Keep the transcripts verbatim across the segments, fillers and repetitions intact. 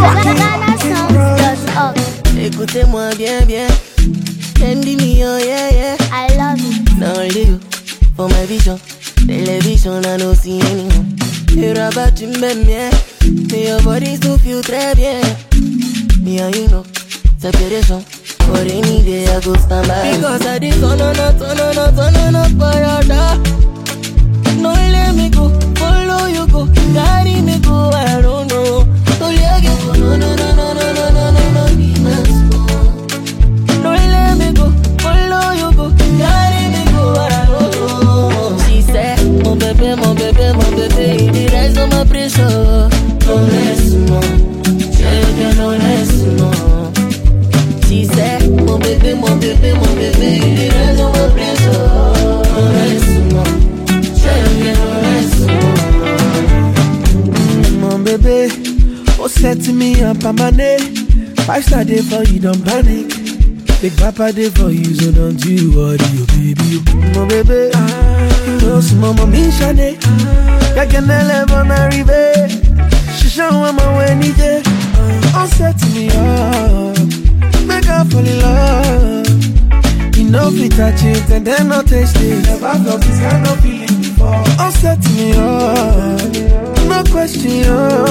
Écoutez-moi bien, bien. Candy me, oh yeah, yeah. I love it. Not only you, for my vision. Television, I don't see anyone. Hear about you, même, yeah. Mais your body still feel très bien. Me and you know, separation. For any day I go stand by. Because I did turn on up, turn on up, turn on up for your door. No let me go, follow you go. Carry me go, I don't know. So let you go, no, no, no, no, no, no, no, no, no, be my soul. No let me go, follow you go. Carry me go, I don't know. She said, mon bébé, mon bébé, mon bébé, il dit reste dans ma pression. Non laisse-moi, je viens, non laisse-moi. She said, mon bébé, mon bébé, mon bébé, il dit reste dans ma pression. Non laisse-moi, je viens, non laisse-moi. Mon bébé, oh set me up on my name. Five star day for you, don't panic. Big papa day for you, so don't you worry, oh baby. Mon bébé, you know some mama me shane. Kakene level Mary Bay. She show me my way ni day. Oh set me up, make her fall in love. You know if it touch it and then not taste it. Never felt this kind of feeling before. Oh set me up, no question.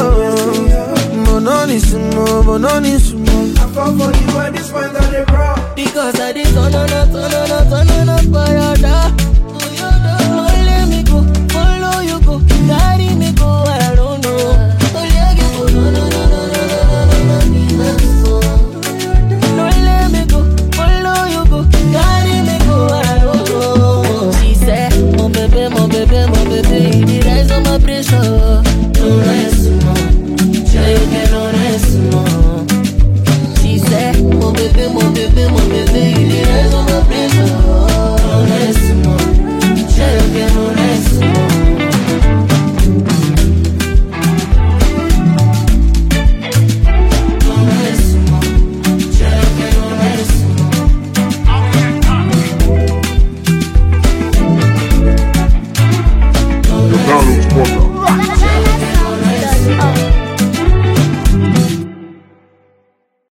Mononissimo, mononissimo. I fall for you at this point that they brought. Because I did turn on up, turn on up, turn on up for your door.